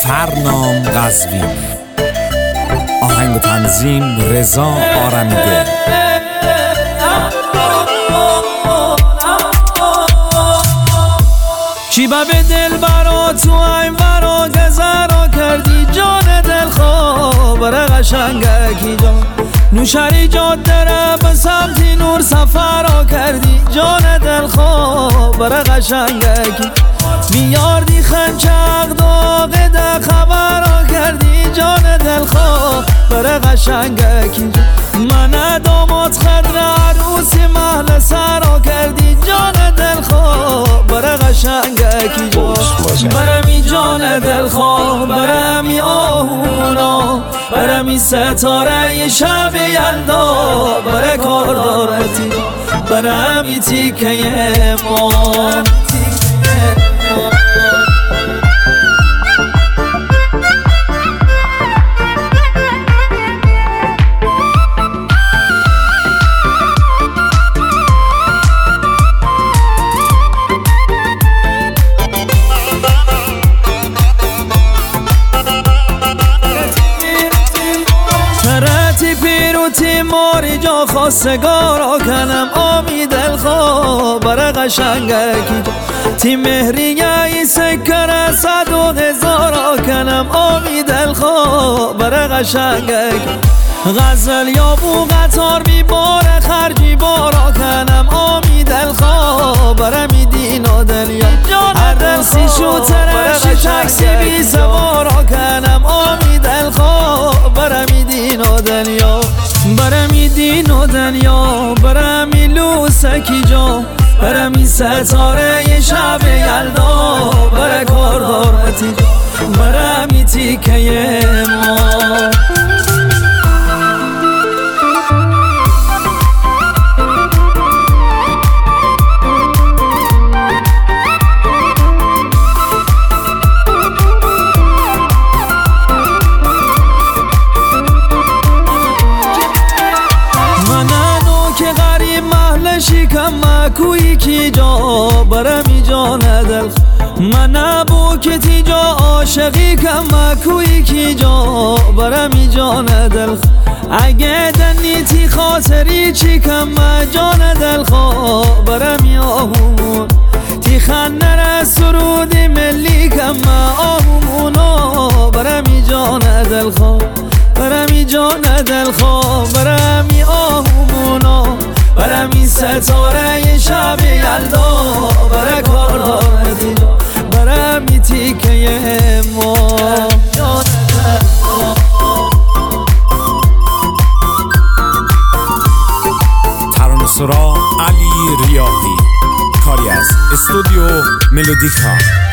فرنام قزوینی. آهنگ و تنظیم رضا آرمیده. شیبه به دل برا تو این برا گذرا کردی جان دل خواه بره قشنگکی جان نوشری جاده را به سمتی نور سفرا کردی جان دل خواه بره قشنگکی بیاردی خنچق داغ ده خبرا کردی جان دل خواه بره قشنگکی من داماد خدر عروسی محل سرا کردی جان دل خواه بره قشنگکی جان برمی جان دل خواه برمی آهونا برمی ستاره شب یلدا بره کاردارتی برمی تیکه ما تی ماری جا خواستگارا کنم آمی دل خواه بره قشنگکی تی مهری ای سکر 100,000 کنم آمی دل خواه بره قشنگکی غزل یا بو قطار بی بار خرجی بارا کنم آمی دل خواه بره می دین و دلیا هر دلسی شوترشی تکسی بی سوارا کنم آمی دل خواه بره می دین و دلیا برمی دین و دنیا برمی لوسکی جا برمی ستاره شب یلدا بره کاردارتی جا برمی تیکه ما شکم مکویی کی جا برمی جان دل من نبو که تی جا عاشقی کم مکویی کی جا برمی جان دل اگه دنی تی خاطری چی کم جان دل خواه برمی آهومون تی خنر سرودی ملی کم آهومونا برمی جان دل خواه برمی جان دل خواه برمی آهومونا برمی ستاره شب یلدا بره کاردارتی برمی تیکه ما ترانه سرا علی ریاحی، کاری از استودیو ملودیکا.